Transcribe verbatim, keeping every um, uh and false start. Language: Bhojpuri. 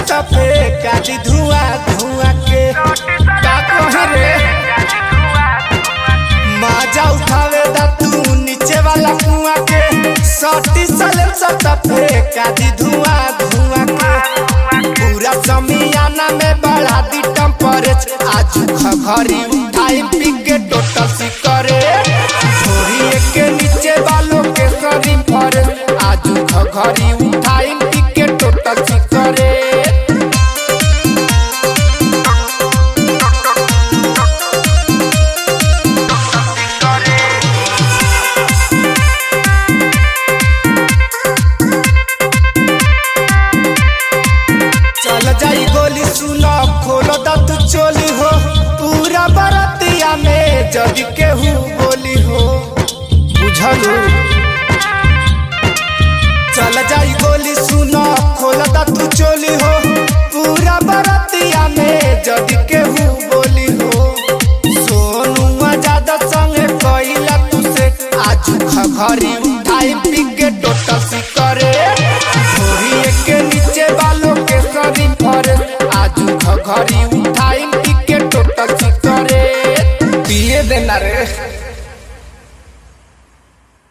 त फेंका दी धुआं धुआं के का कहे रे मजा उठावे दा तू नीचे वाला कुआं के सटी सलेंसर त फेंका दी धुआं धुआं के पूरा समियाना में बढ़ा दी टेम्परेचर आज घघरी उठाई पी के टोटल सिकरे छोरी के नीचे वालों के सरी फरे आज घघरी उठाई पी के टोटल सिकरे चल जाई गोली सुनो खोलो दत चोली हो पूरा बरतिया में जग केहू बोली हो बुझलू चल जाई गोली सुनो खोलो दत चोली हो पूरा बरतिया में जग केहू बोली हो सोनू आजाद संगे कइला तुसे आज घघरी